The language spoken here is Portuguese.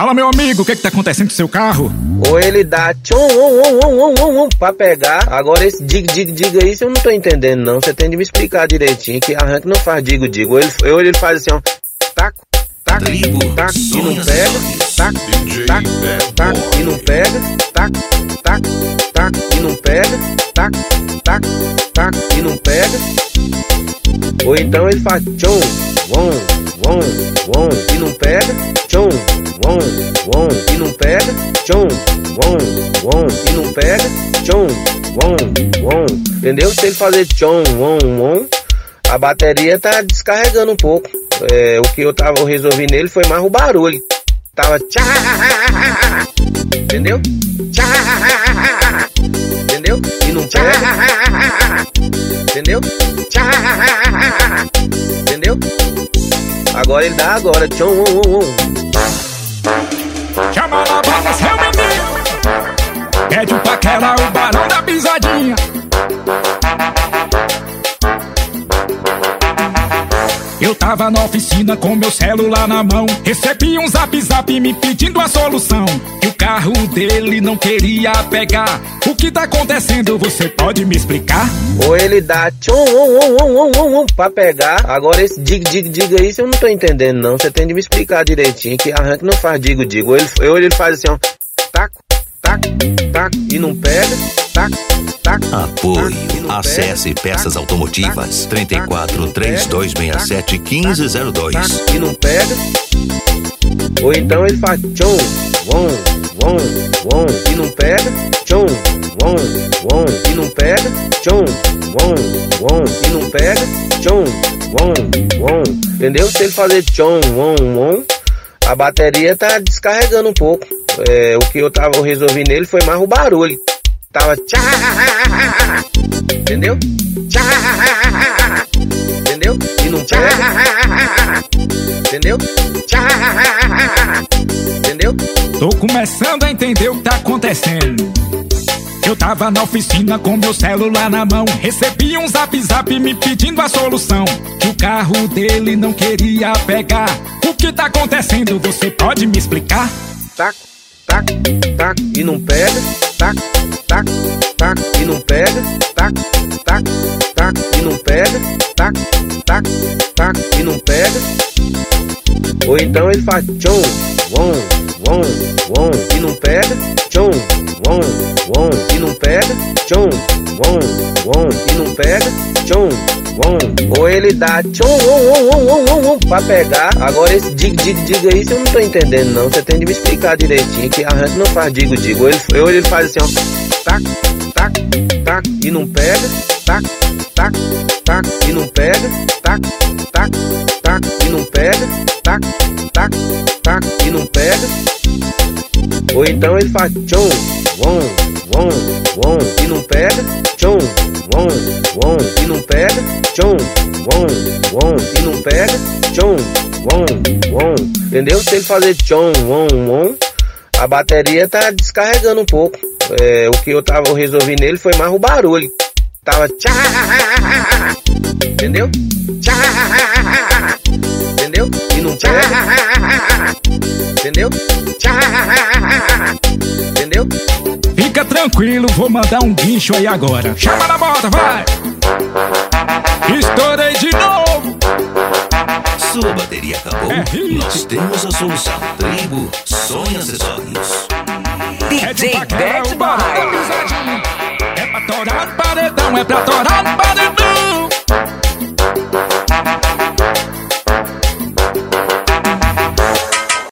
Fala, meu amigo, o que tá acontecendo com seu carro? Ou ele dá tchum, pra pegar. Agora esse diga aí, eu não tô entendendo não. Você tem de me explicar direitinho, que arranque não faz digo. Ou ele faz assim, ó, taco, taco, taco, e não pega, taco, taco, taco, e não pega, taco, taco, taco, e não pega, taco, taco, taco, e não pega. Ou então ele faz tchum, e não pega, tchum, e não pega, tchum, e não pega, tchum, entendeu? Se ele fazer tchum, a bateria tá descarregando um pouco. O que eu resolvi nele foi mais o barulho. Tava tchá, entendeu? Tchá, entendeu? E não pega, entendeu? Tchá, entendeu? Agora ele dá agora, tchum, Chama na banda, seu menino. Pede um paquera, o barão da pisadinha. Eu tava na oficina com meu celular na mão. Recebi um zap me pedindo a solução. Que o carro dele não queria pegar. O que tá acontecendo, você pode me explicar? Ou ele dá tchum, pra pegar. Agora esse diga aí, eu não tô entendendo não. Você tem de me explicar direitinho, que arranque não faz digo. Ou ele faz assim, ó, taco, taco, taco, e não pega, taco, taco. Apoio. Acesse Peças Automotivas 34 3267 1502. E não pega. Ou então ele faz tchum, e não pega, tchum, e não pega, tchum, e não pega, tchum, entendeu? Se ele fazer tchum, a bateria tá descarregando um pouco. O que eu resolvi nele foi mais o barulho. Tava tchá, entendeu? Tchá, entendeu? E não pega, entendeu? Tchá, entendeu? Tô começando a entender o que tá acontecendo. Eu tava na oficina com meu celular na mão. Recebi um zap me pedindo a solução. Que o carro dele não queria pegar. O que tá acontecendo, você pode me explicar? Taco, taco, taco, e não pega, taco, taco, taco, e não pega, taco, taco, taco, e não pega, taco, taco, taco, e não pega. Ou então ele faz tchum, e não pega, tchum, e não pega, tchum, e não pega, tchum, ou ele dá tchum, pra pegar. Agora esse diga aí, eu não tô entendendo não. Você tem de me explicar direitinho, que arranque não faz digo. Ou ele faz assim, ó, taco, taco, taco, e não pega, taco, taco, taco, e não pega, taco, taco, taco, e não pega, taco, taco, taco, e não pega. Ou então ele faz tchum, e não pega, tchum, e não pega, tchum, e não pega, tchum, entendeu? Se ele fazer tchum, a bateria tá descarregando um pouco. O que eu resolvi nele foi mais o barulho. Tava tchá, entendeu? Tchá, entendeu? E não pega, entendeu? Tchá, entendeu? Fica tranquilo, vou mandar um guincho aí agora. Chama na bota, vai! Estourei de novo! Sua bateria acabou? Nós temos a solução. Tribo, som e acessórios. DJ Bad Boy. É pra torar no paredão, é pra torar no paredão.